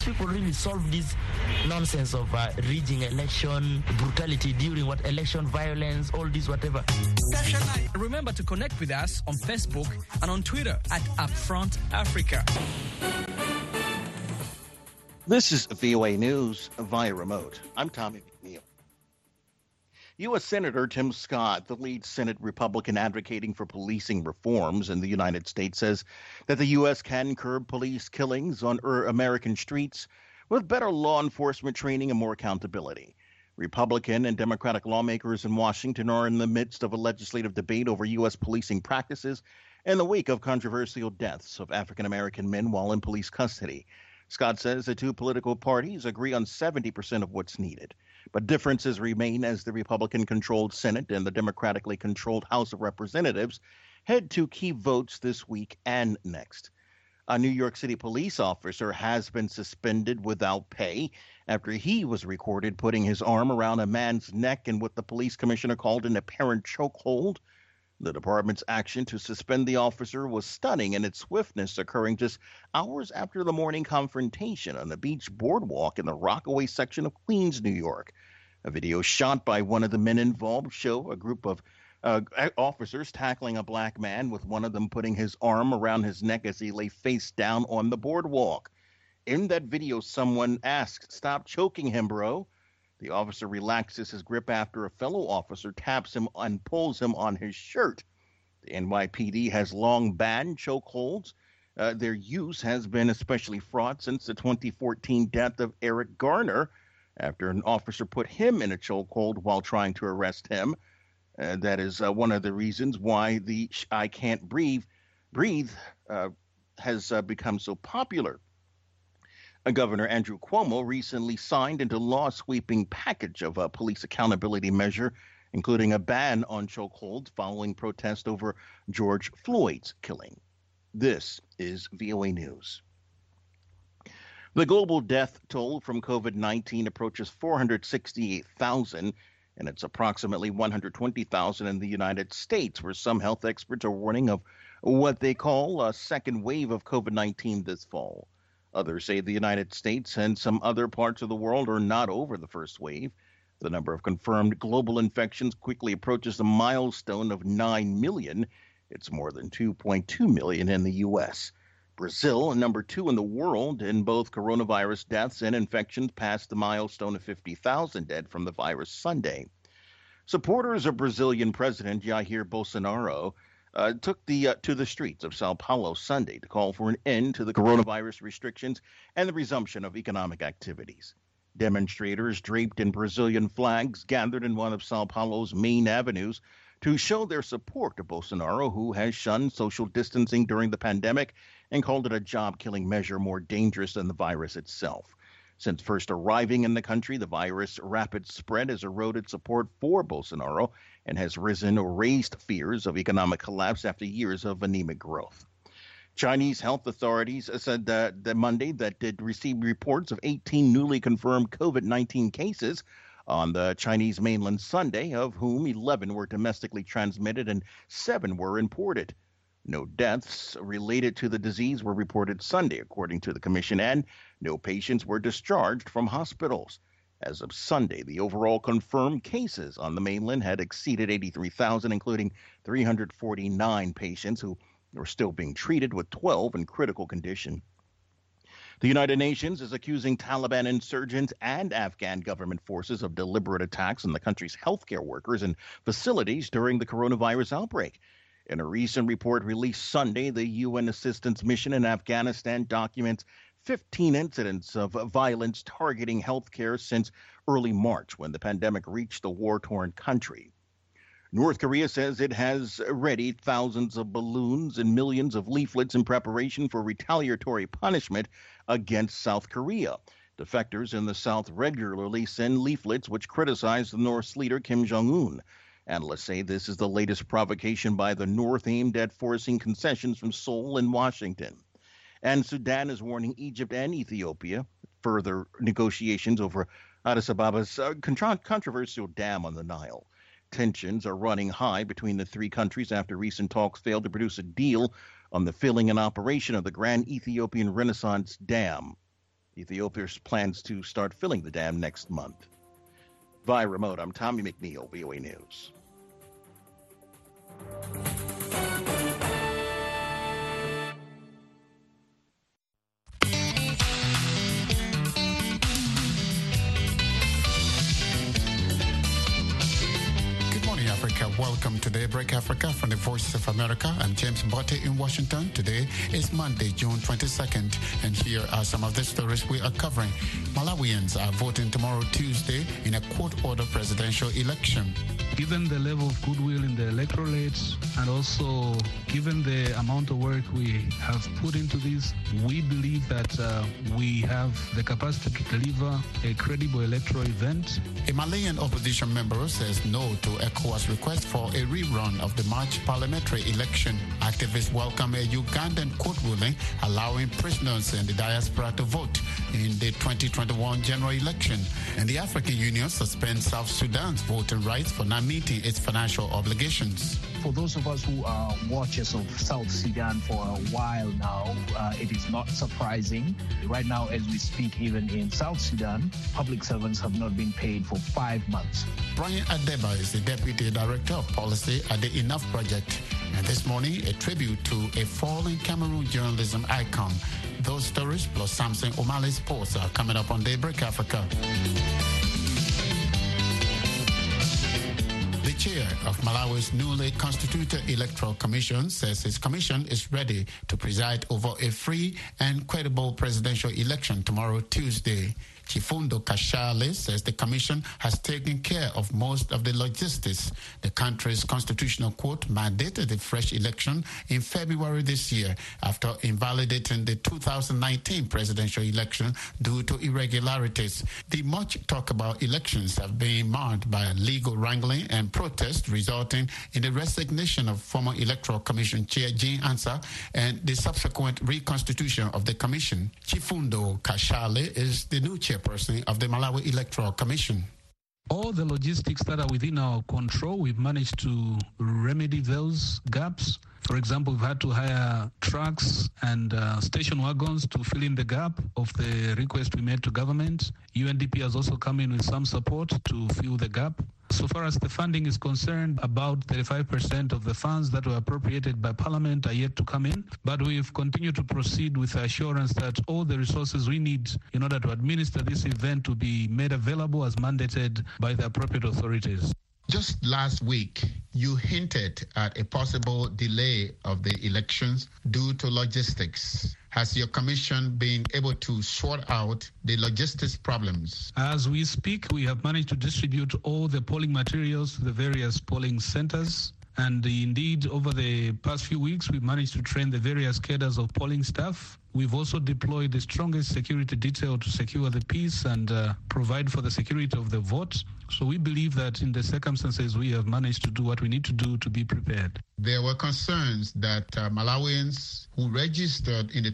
We could really solve this nonsense of rigging election, brutality during election violence, all this whatever. Remember to connect with us on Facebook and on Twitter at Upfront Africa. This is VOA News via remote. I'm Tommy McNeil. U.S. Senator Tim Scott, the lead Senate Republican advocating for policing reforms in the United States, says that the U.S. can curb police killings on American streets with better law enforcement training and more accountability. Republican and Democratic lawmakers in Washington are in the midst of a legislative debate over U.S. policing practices in the wake of controversial deaths of African-American men while in police custody. Scott says the two political parties agree on 70% of what's needed, but differences remain as the Republican-controlled Senate and the Democratically controlled House of Representatives head to key votes this week and next. A New York City police officer has been suspended without pay after he was recorded putting his arm around a man's neck in what the police commissioner called an apparent chokehold. The department's action to suspend the officer was stunning in its swiftness, occurring just hours after the morning confrontation on the beach boardwalk in the Rockaway section of Queens, New York. A video shot by one of the men involved show a group of officers tackling a black man, with one of them putting his arm around his neck as he lay face down on the boardwalk. In that video, someone asked, "Stop choking him, bro." The officer relaxes his grip after a fellow officer taps him and pulls him on his shirt. The NYPD has long banned chokeholds. Their use has been especially fraught since the 2014 death of Eric Garner, after an officer put him in a chokehold while trying to arrest him. That is one of the reasons why the "I can't breathe" has become so popular. Governor Andrew Cuomo recently signed into law a sweeping package of a police accountability measure, including a ban on chokeholds following protest over George Floyd's killing. This is VOA News. The global death toll from COVID-19 approaches 468,000, and it's approximately 120,000 in the United States, where some health experts are warning of what they call a second wave of COVID-19 this fall. Others say the United States and some other parts of the world are not over the first wave. The number of confirmed global infections quickly approaches the milestone of 9 million. It's more than 2.2 million in the U.S. Brazil, number 2 in the world in both coronavirus deaths and infections, passed the milestone of 50,000 dead from the virus Sunday. Supporters of Brazilian President Jair Bolsonaro took to the streets of Sao Paulo Sunday to call for an end to the coronavirus restrictions and the resumption of economic activities. Demonstrators draped in Brazilian flags gathered in one of Sao Paulo's main avenues to show their support to Bolsonaro, who has shunned social distancing during the pandemic and called it a job-killing measure more dangerous than the virus itself. Since first arriving in the country, the virus' rapid spread has eroded support for Bolsonaro and has raised fears of economic collapse after years of anemic growth. Chinese health authorities said that Monday that did receive reports of 18 newly confirmed COVID-19 cases on the Chinese mainland Sunday, of whom 11 were domestically transmitted and 7 were imported. No deaths related to the disease were reported Sunday, according to the commission, and no patients were discharged from hospitals. As of Sunday, the overall confirmed cases on the mainland had exceeded 83,000, including 349 patients who are still being treated, with 12 in critical condition. The United Nations is accusing Taliban insurgents and Afghan government forces of deliberate attacks on the country's healthcare workers and facilities during the coronavirus outbreak. In a recent report released Sunday, the UN assistance mission in Afghanistan documents 15 incidents of violence targeting healthcare since early March, when the pandemic reached the war-torn country. North Korea says it has readied thousands of balloons and millions of leaflets in preparation for retaliatory punishment against South Korea. Defectors in the South regularly send leaflets which criticize the North's leader Kim Jong-un. Analysts say this is the latest provocation by the North aimed at forcing concessions from Seoul and Washington. And Sudan is warning Egypt and Ethiopia further negotiations over Addis Ababa's controversial dam on the Nile. Tensions are running high between the three countries after recent talks failed to produce a deal on the filling and operation of the Grand Ethiopian Renaissance Dam. Ethiopia plans to start filling the dam next month. Via remote, I'm Tommy McNeil, VOA News. Welcome to Daybreak Africa from the Voice of America. I'm James Botte in Washington. Today is Monday, June 22nd, and here are some of the stories we are covering. Malawians are voting tomorrow, Tuesday, in a court-ordered presidential election. Given the level of goodwill in the electorate and also given the amount of work we have put into this, we believe that we have the capacity to deliver a credible electoral event. A Malian opposition member says no to ECOWAS request for a rerun of the March parliamentary election. Activists welcome a Ugandan court ruling allowing prisoners in the diaspora to vote in the 2021 general election. And the African Union suspends South Sudan's voting rights for not meeting its financial obligations. For those of us who are watchers of South Sudan for a while now, it is not surprising. Right now, as we speak, even in South Sudan, public servants have not been paid for 5 months. Brian Adeba is the Deputy Director of Policy at the Enough Project. And this morning, a tribute to a fallen Cameroon journalism icon. Those stories plus Samson O'Malley's sports are coming up on Daybreak Africa. The chair of Malawi's newly constituted Electoral Commission says his commission is ready to preside over a free and credible presidential election tomorrow, Tuesday. Chifundo Kashale says the commission has taken care of most of the logistics. The country's constitutional court mandated a fresh election in February this year after invalidating the 2019 presidential election due to irregularities. The much talk about elections have been marred by legal wrangling and protest, resulting in the resignation of former Electoral Commission Chair Jean Ansa and the subsequent reconstitution of the commission. Chifundo Kashale is the new chairperson of the Malawi Electoral Commission. All the logistics that are within our control, we've managed to remedy those gaps. For example, we've had to hire trucks and station wagons to fill in the gap of the request we made to government. UNDP has also come in with some support to fill the gap. So far as the funding is concerned, about 35% of the funds that were appropriated by Parliament are yet to come in. But we've continued to proceed with the assurance that all the resources we need in order to administer this event to be made available as mandated by the appropriate authorities. Just last week, you hinted at a possible delay of the elections due to logistics. Has your commission been able to sort out the logistics problems? As we speak, we have managed to distribute all the polling materials to the various polling centers. And indeed, over the past few weeks, we've managed to train the various cadres of polling staff. We've also deployed the strongest security detail to secure the peace and provide for the security of the vote. So we believe that in the circumstances, we have managed to do what we need to do to be prepared. There were concerns that Malawians who registered in the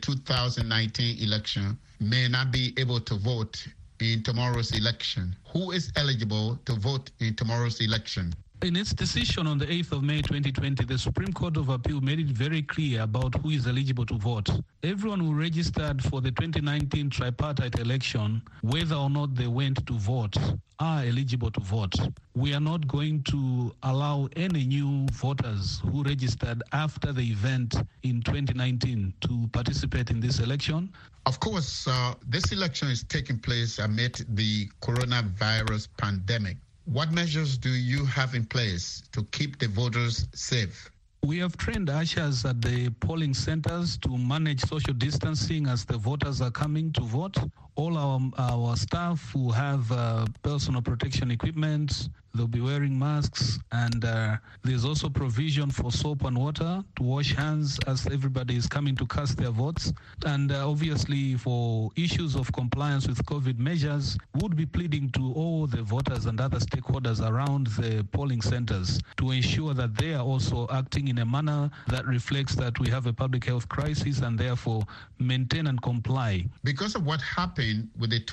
2019 election may not be able to vote in tomorrow's election. Who is eligible to vote in tomorrow's election? In its decision on the 8th of May 2020, the Supreme Court of Appeal made it very clear about who is eligible to vote. Everyone who registered for the 2019 tripartite election, whether or not they went to vote, are eligible to vote. We are not going to allow any new voters who registered after the event in 2019 to participate in this election. Of course, this election is taking place amid the coronavirus pandemic. What measures do you have in place to keep the voters safe? We have trained ushers at the polling centers to manage social distancing as the voters are coming to vote. All our staff who have personal protection equipment, they'll be wearing masks, and there's also provision for soap and water to wash hands as everybody is coming to cast their votes. And obviously, for issues of compliance with COVID measures, would be pleading to all the voters and other stakeholders around the polling centers to ensure that they are also acting in a manner that reflects that we have a public health crisis and therefore maintain and comply. Because of what happened with the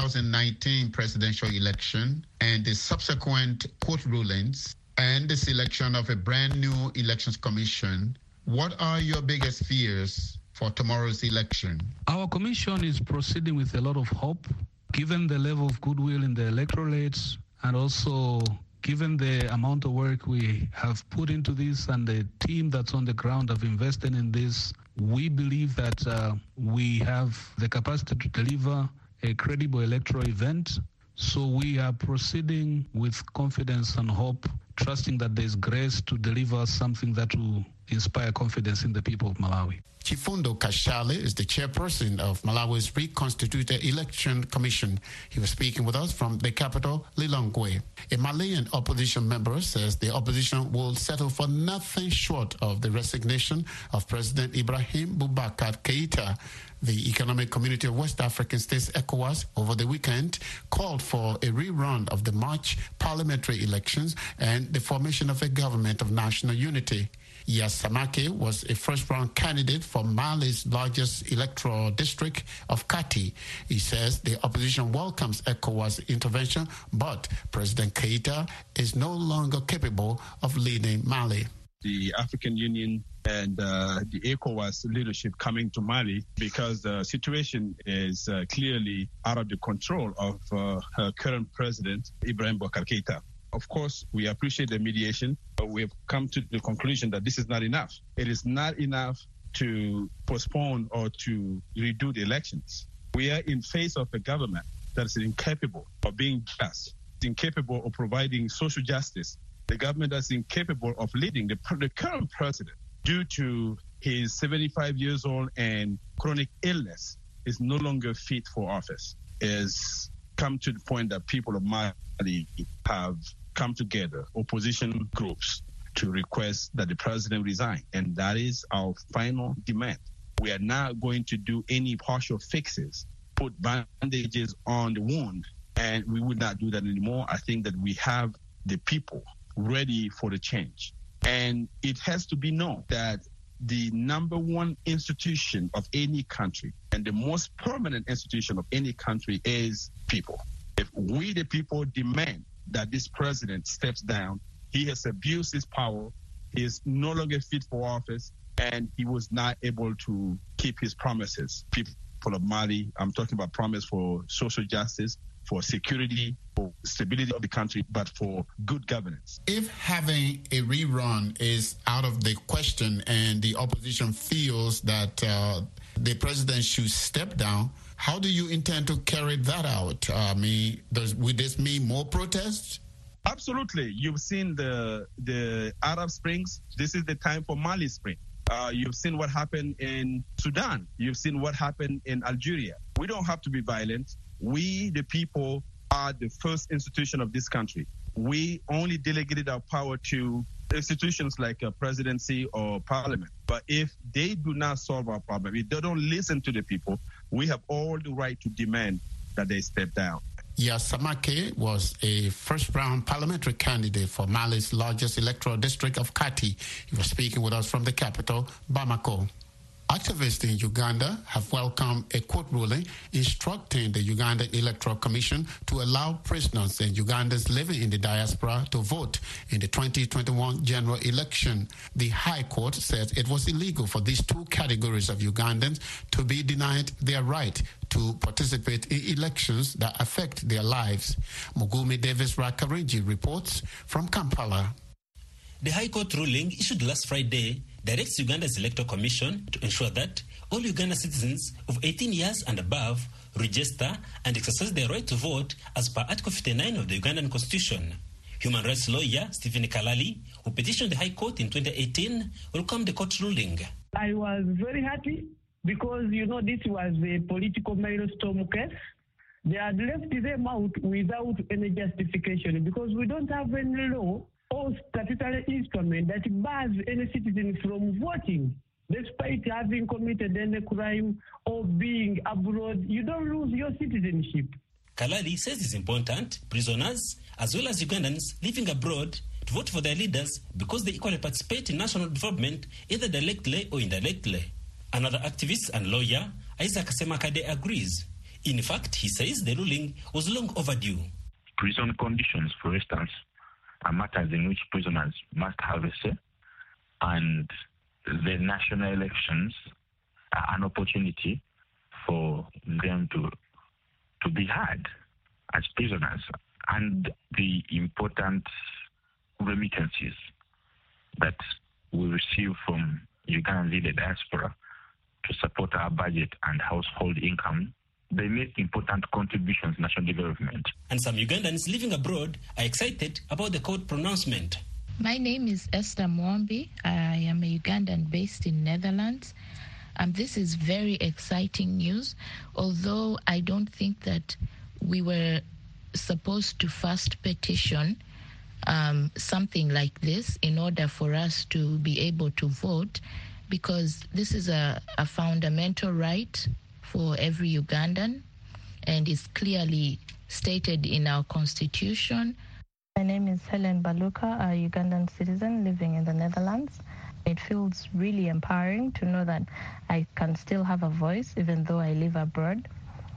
2019 presidential election and the subsequent court rulings and the selection of a brand new elections commission, what are your biggest fears for tomorrow's election. Our commission is proceeding with a lot of hope, given the level of goodwill in the electorates and also given the amount of work we have put into this and the team that's on the ground have invested in this. We believe that we have the capacity to deliver a credible electoral event. So we are proceeding with confidence and hope, trusting that there's grace to deliver something that will inspire confidence in the people of Malawi. Chifundo Kashale is the chairperson of Malawi's Reconstituted Election Commission. He was speaking with us from the capital, Lilongwe. A Malian opposition member says the opposition will settle for nothing short of the resignation of President Ibrahim Boubacar Keïta. The Economic Community of West African States, ECOWAS, over the weekend called for a rerun of the March parliamentary elections and the formation of a government of national unity. Yasamake was a first-round candidate for Mali's largest electoral district of Kati. He says the opposition welcomes ECOWAS intervention, but President Keïta is no longer capable of leading Mali. The African Union and the ECOWAS leadership coming to Mali because the situation is clearly out of the control of her current president, Ibrahim Boubacar Keïta. Of course, we appreciate the mediation, but we have come to the conclusion that this is not enough. It is not enough to postpone or to redo the elections. We are in face of a government that is incapable of being just, incapable of providing social justice, the government that's incapable of leading the current president due to his 75 years old and chronic illness is no longer fit for office. Is come to the point that people of Mali have come together, opposition groups, to request that the president resign. And that is our final demand. We are not going to do any partial fixes, put bandages on the wound, and we would not do that anymore. I think that we have the people ready for the change. And it has to be known that the number one institution of any country and the most permanent institution of any country is people. If we, the people, demand that this president steps down, he has abused his power, he is no longer fit for office, and he was not able to keep his promises. People of Mali, I'm talking about promise for social justice, for security, for stability of the country, but for good governance. If having a rerun is out of the question and the opposition feels that the president should step down, how do you intend to carry that out? Would this mean more protests? Absolutely. You've seen the Arab Springs. This is the time for Mali Spring. You've seen what happened in Sudan. You've seen what happened in Algeria. We don't have to be violent. We, the people, are the first institution of this country. We only delegated our power to institutions like a presidency or parliament. But if they do not solve our problem, if they don't listen to the people, we have all the right to demand that they step down. Yasamake was a first-round parliamentary candidate for Mali's largest electoral district of Kati. He was speaking with us from the capital, Bamako. Activists in Uganda have welcomed a court ruling instructing the Uganda Electoral Commission to allow prisoners and Ugandans living in the diaspora to vote in the 2021 general election. The High Court said it was illegal for these two categories of Ugandans to be denied their right to participate in elections that affect their lives. Mugumi Davis Rakarinji reports from Kampala. The High Court ruling issued last Friday directs Uganda's Electoral Commission to ensure that all Uganda citizens of 18 years and above register and exercise their right to vote as per Article 59 of the Ugandan Constitution. Human rights lawyer Stephen Kalali, who petitioned the High Court in 2018, welcomed the court ruling. I was very happy because, this was a political maelstrom case. They had left them out without any justification because we don't have any law or statutory instrument that bars any citizen from voting. Despite having committed any crime or being abroad, you don't lose your citizenship. Kalali says it's important prisoners as well as Ugandans living abroad to vote for their leaders because they equally participate in national development either directly or indirectly. Another activist and lawyer, Isaac Semakade, agrees. In fact, he says the ruling was long overdue. Prison conditions, for instance, are matters in which prisoners must have a say, and the national elections an opportunity for them to be heard as prisoners, and the important remittances that we receive from Ugandan leader diaspora to support our budget and household income. They make important contributions to national development. And some Ugandans living abroad are excited about the court pronouncement. My name is Esther Mwambi. I am a Ugandan based in Netherlands. This is very exciting news, although I don't think that we were supposed to first petition something like this in order for us to be able to vote, because this is a fundamental right for every Ugandan and is clearly stated in our constitution. My name is Helen Baluka, a Ugandan citizen living in the Netherlands. It feels really empowering to know that I can still have a voice even though I live abroad,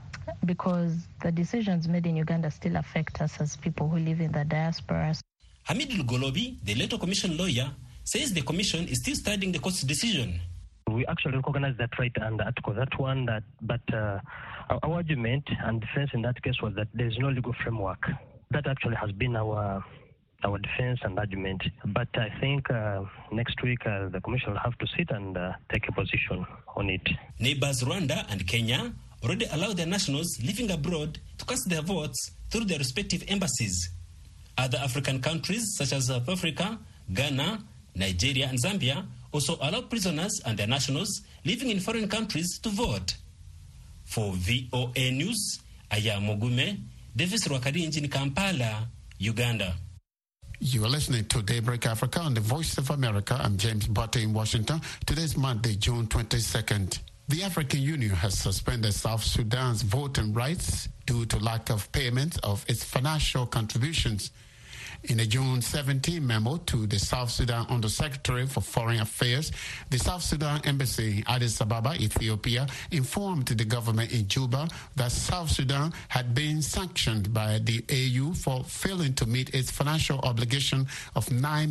because the decisions made in Uganda still affect us as people who live in the diaspora. Hamid Lugolobi, the Electoral Commission lawyer, says the commission is still studying the court's decision. We actually recognize that right under Article 31, but our argument and defense in that case was that there is no legal framework. That actually has been our defense and argument. But I think next week the commission will have to sit and take a position on it. Neighbors Rwanda and Kenya already allow their nationals living abroad to cast their votes through their respective embassies. Other African countries such as South Africa, Ghana, Nigeria and Zambia also allow prisoners and their nationals living in foreign countries to vote. For VOA News, Aya Mogume, Davis Rwakarinji in Kampala, Uganda. You are listening to Daybreak Africa on the Voice of America. I'm James Butte in Washington. Today's Monday, June 22nd. The African Union has suspended South Sudan's voting rights due to lack of payment of its financial contributions. In a June 17 memo to the South Sudan Undersecretary for Foreign Affairs, the South Sudan Embassy in Addis Ababa, Ethiopia, informed the government in Juba that South Sudan had been sanctioned by the AU for failing to meet its financial obligation of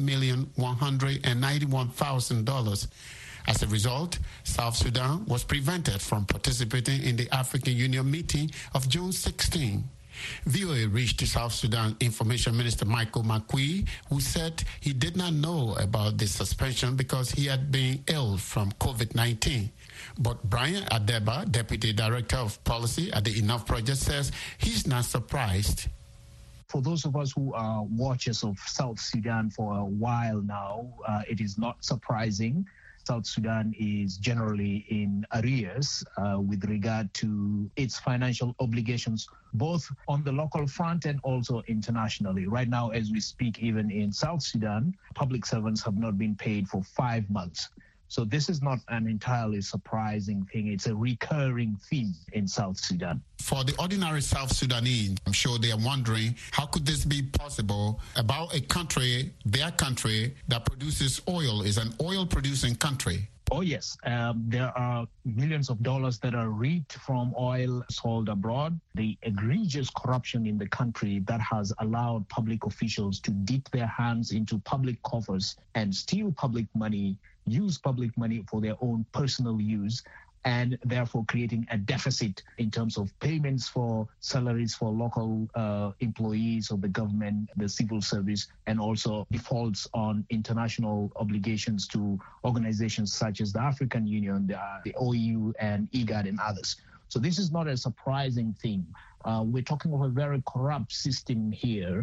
$9,191,000. As a result, South Sudan was prevented from participating in the African Union meeting of June 16. VOA reached the South Sudan Information Minister Michael Makui, who said he did not know about the suspension because he had been ill from COVID-19. But Brian Adeba, Deputy Director of Policy at the Enough Project, says he's not surprised. For those of us who are watchers of South Sudan for a while now, it is not surprising. South Sudan is generally in arrears with regard to its financial obligations, both on the local front and also internationally. Right now, as we speak, even in South Sudan, public servants have not been paid for 5 months. So this is not an entirely surprising thing. It's a recurring theme in South Sudan. For the ordinary South Sudanese, I'm sure they are wondering, how could this be possible about a country, their country, that produces oil, is an oil-producing country? Oh, yes. There are millions of dollars that are reaped from oil sold abroad. The egregious corruption in the country that has allowed public officials to dip their hands into public coffers and steal public money, use public money for their own personal use, and therefore creating a deficit in terms of payments for salaries for local employees of the government, the civil service, and also defaults on international obligations to organizations such as the African Union, the OEU, and IGAD, and others. So this is not a surprising thing. We're talking of a very corrupt system here,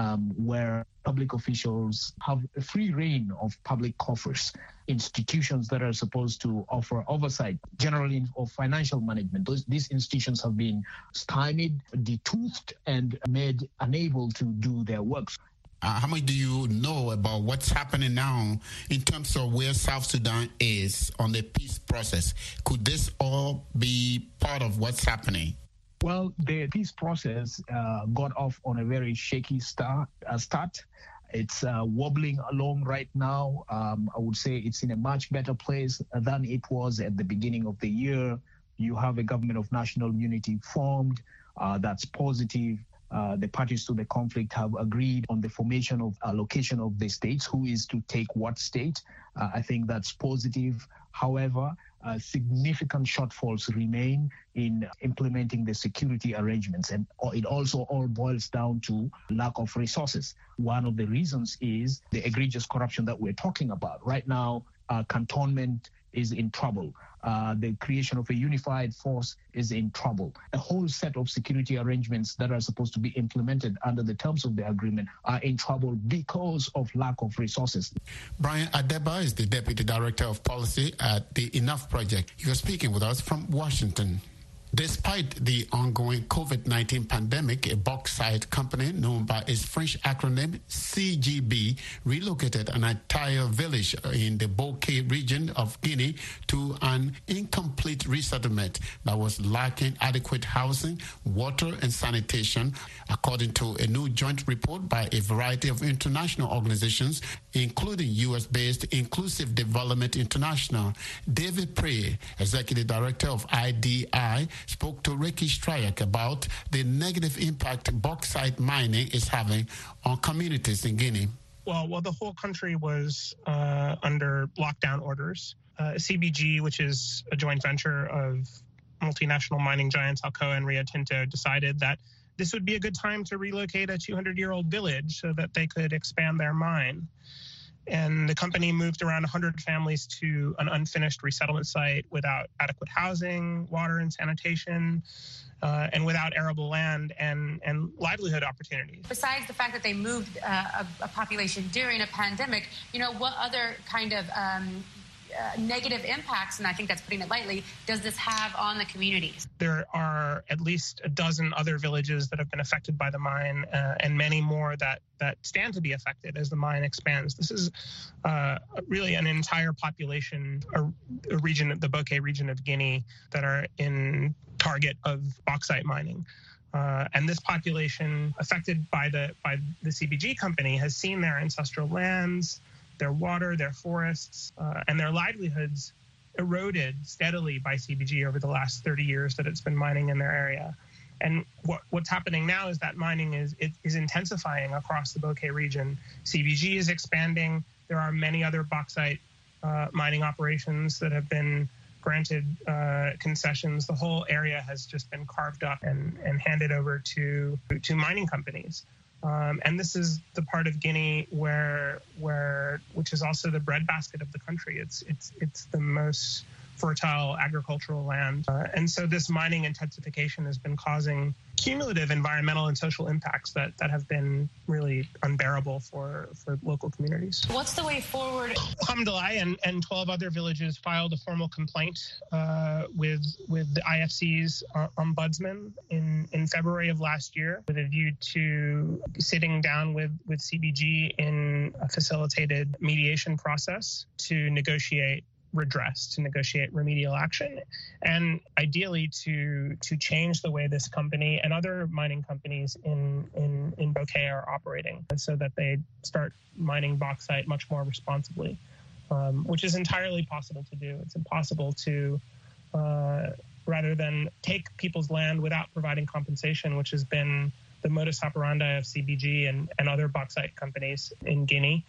where public officials have a free reign of public coffers, institutions that are supposed to offer oversight, generally of financial management. These institutions have been stymied, detoothed, and made unable to do their works. How much do you know about what's happening now in terms of where South Sudan is on the peace process? Could this all be part of what's happening? Well, the peace process got off on a very shaky start. It's wobbling along right now. I would say it's in a much better place than it was at the beginning of the year. You have a government of national unity formed. That's positive. the parties to the conflict have agreed on the formation of allocation of the states, who is to take what state. I think that's positive. However, significant shortfalls remain in implementing the security arrangements, and it also all boils down to lack of resources. One of the reasons is the egregious corruption that we're talking about. Right now, cantonment is in trouble. The creation of a unified force is in trouble. A whole set of security arrangements that are supposed to be implemented under the terms of the agreement are in trouble because of lack of resources. Brian Adeba is the Deputy Director of Policy at the Enough Project. He was speaking with us from Washington. Despite the ongoing COVID-19 pandemic, a bauxite company known by its French acronym CGB relocated an entire village in the Bokeh region of Guinea to an incomplete resettlement that was lacking adequate housing, water, and sanitation, according to a new joint report by a variety of international organizations, including U.S.-based Inclusive Development International. David Prey, Executive Director of IDI, spoke to Ricky Stryak about the negative impact bauxite mining is having on communities in Guinea. Well, the whole country was under lockdown orders. CBG, which is a joint venture of multinational mining giants Alcoa and Rio Tinto, decided that this would be a good time to relocate a 200-year-old village so that they could expand their mine. And the company moved around 100 families to an unfinished resettlement site without adequate housing, water and sanitation, and without arable land and livelihood opportunities. Besides the fact that they moved a population during a pandemic, what other kind of negative impacts, and I think that's putting it lightly, does this have on the communities? There are at least a dozen other villages that have been affected by the mine, and many more that stand to be affected as the mine expands. This is really an entire population, a region, the Bokeh region of Guinea, that are in target of bauxite mining. And this population affected by the CBG company has seen their ancestral lands, their water, their forests, and their livelihoods eroded steadily by CBG over the last 30 years that it's been mining in their area. And what's happening now is that mining is intensifying across the Bokeh region. CBG is expanding. There are many other bauxite mining operations that have been granted concessions. The whole area has just been carved up and handed over to mining companies. And this is the part of Guinea which is also the breadbasket of the country. It's the most fertile agricultural land. And so this mining intensification has been causing cumulative environmental and social impacts that have been really unbearable for local communities. What's the way forward? Hamdalai and 12 other villages filed a formal complaint with the IFC's ombudsman in February of last year with a view to sitting down with CBG in a facilitated mediation process to negotiate redress, to negotiate remedial action, and ideally to change the way this company and other mining companies in Bokeh are operating, so that they start mining bauxite much more responsibly, which is entirely possible to do. It's impossible to, rather than take people's land without providing compensation, which has been the modus operandi of CBG and other bauxite companies in Guinea,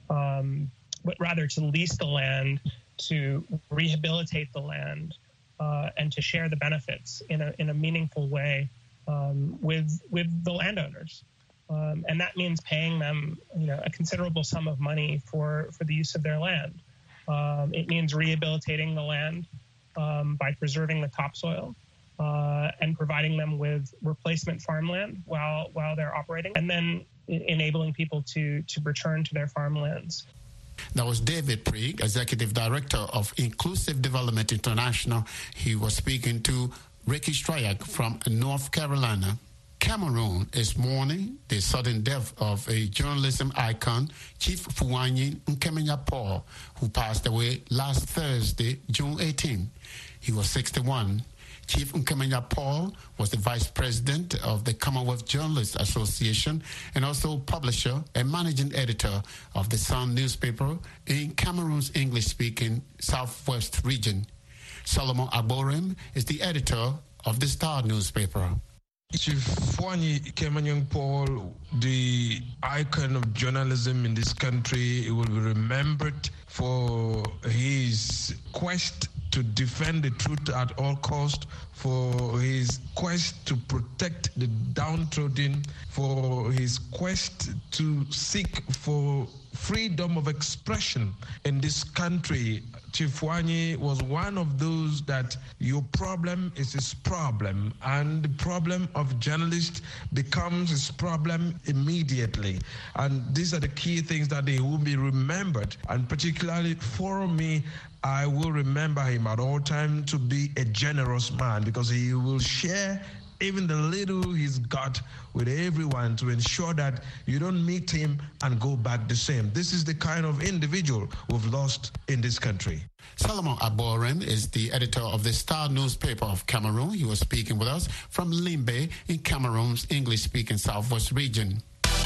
but rather to lease the land, to rehabilitate the land, and to share the benefits in a meaningful way with the landowners. And that means paying them, a considerable sum of money for the use of their land. It means rehabilitating the land by preserving the topsoil and providing them with replacement farmland while they're operating, and then enabling people to return to their farmlands. That was David Prigg, Executive Director of Inclusive Development International. He was speaking to Ricky Stryak from North Carolina. Cameroon is mourning the sudden death of a journalism icon, Chief Fuanyin Nkemenya Paul, who passed away last Thursday, June 18. He was 61. Chief Nkemenya Paul was the Vice President of the Commonwealth Journalists Association and also publisher and managing editor of the Sun newspaper in Cameroon's English-speaking Southwest region. Solomon Agborem is the editor of the Star newspaper. Chief Fwani Kemanyang Paul, the icon of journalism in this country, he will be remembered for his quest to defend the truth at all costs, for his quest to protect the downtrodden, for his quest to seek for freedom of expression in this country. Chief Fwani was one of those that your problem is his problem, and the problem of journalists becomes his problem immediately. And these are the key things that they will be remembered. And particularly for me, I will remember him at all times to be a generous man, because he will share even the little he's got with everyone to ensure that you don't meet him and go back the same. This is the kind of individual we've lost in this country. Solomon Aboren is the editor of the Star newspaper of Cameroon. He was speaking with us from Limbe in Cameroon's English-speaking Southwest region.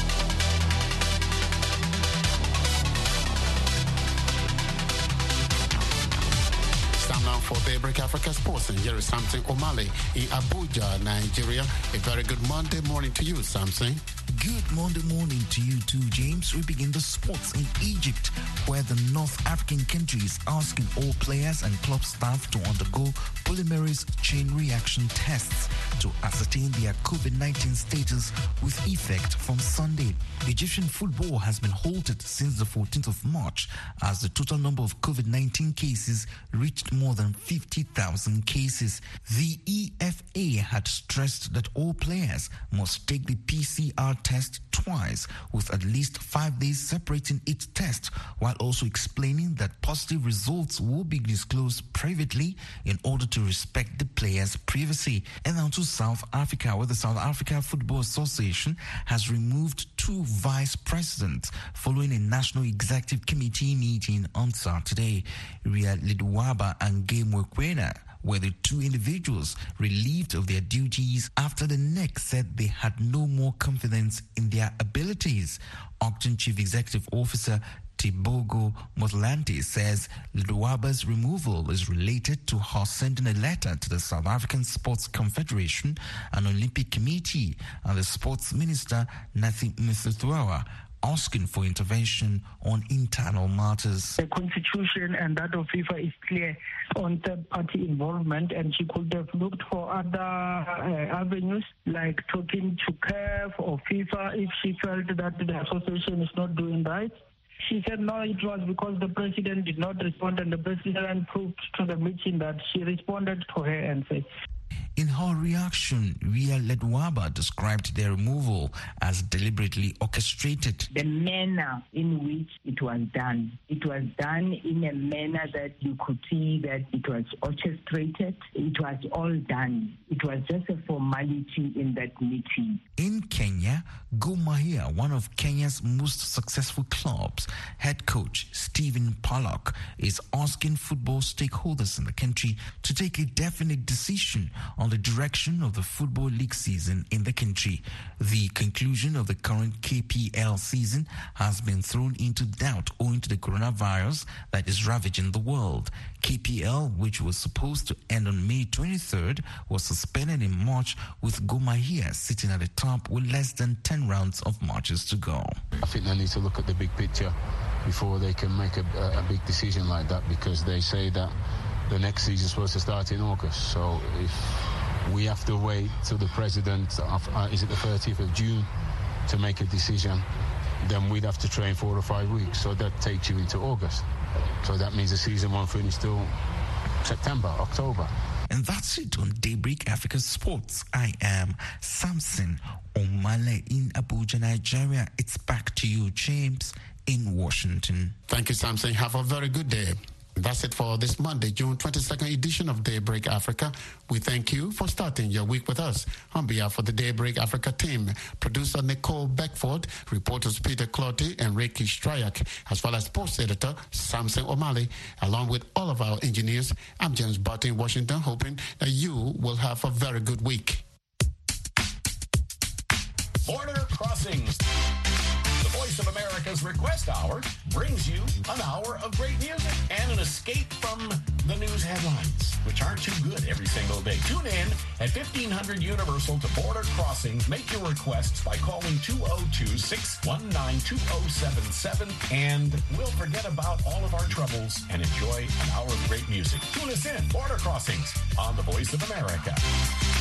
For Daybreak Africa Sports, and here is Samson Omale in Abuja, Nigeria. A very good Monday morning to you, Samson. Good Monday morning to you too, James. We begin the sports in Egypt, where the North African country is asking all players and club staff to undergo polymerase chain reaction tests to ascertain their COVID-19 status with effect from Sunday. Egyptian football has been halted since the 14th of March as the total number of COVID-19 cases reached more than 50,000 cases. The EFA had stressed that all players must take the PCR test twice, with at least 5 days separating each test, while also explaining that positive results will be disclosed privately in order to respect the players' privacy. And now to South Africa, where the South Africa Football Association has removed 2 vice presidents following a National Executive Committee meeting on Saturday. Ria Lidwaba and Gay Mwekwena were the 2 individuals relieved of their duties after the NEC said they had no more confidence in their abilities. Octon Chief Executive Officer Tibogo Motlanthe says Lidwaba's removal is related to her sending a letter to the South African Sports Confederation and Olympic Committee and the Sports Minister Nathi Mthethwa asking for intervention on internal matters. The constitution and that of FIFA is clear on third-party involvement, and she could have looked for other avenues like talking to CAF or FIFA if she felt that the association is not doing right. She said no, it was because the president did not respond, and the president proved to the meeting that she responded to her and said. In her reaction, Ria Lidwaba described their removal as deliberately orchestrated. The manner in which it was done in a manner that you could see that it was orchestrated. It was all done. It was just a formality in that meeting. In Kenya, Gor Mahia, one of Kenya's most successful clubs, head coach Stephen Pollock is asking football stakeholders in the country to take a definite decision on the direction of the Football League season in the country. The conclusion of the current KPL season has been thrown into doubt owing to the coronavirus that is ravaging the world. KPL, which was supposed to end on May 23rd, was suspended in March, with Gor Mahia sitting at the top with less than 10 rounds of matches to go. I think they need to look at the big picture before they can make a big decision like that, because they say that the next season is supposed to start in August. So if we have to wait till the president, is it the 30th of June, to make a decision, then we'd have to train 4 or 5 weeks. So that takes you into August. So that means the season won't finish till September, October. And that's it on Daybreak Africa Sports. I am Samson Omale in Abuja, Nigeria. It's back to you, James, in Washington. Thank you, Samson. Have a very good day. That's it for this Monday, June 22nd edition of Daybreak Africa. We thank you for starting your week with us. On behalf of the Daybreak Africa team, producer Nicole Beckford, reporters Peter Clotty and Ricky Stryak, as well as sports editor Samson Omale, along with all of our engineers, I'm James Butt in Washington, hoping that you will have a very good week. Border Crossings. The Voice of America's Request Hour brings you an hour of great music and an escape from the news headlines, which aren't too good every single day. Tune in at 1500 Universal to Border Crossings. Make your requests by calling 202-619-2077, and we'll forget about all of our troubles and enjoy an hour of great music. Tune us in, Border Crossings, on the Voice of America.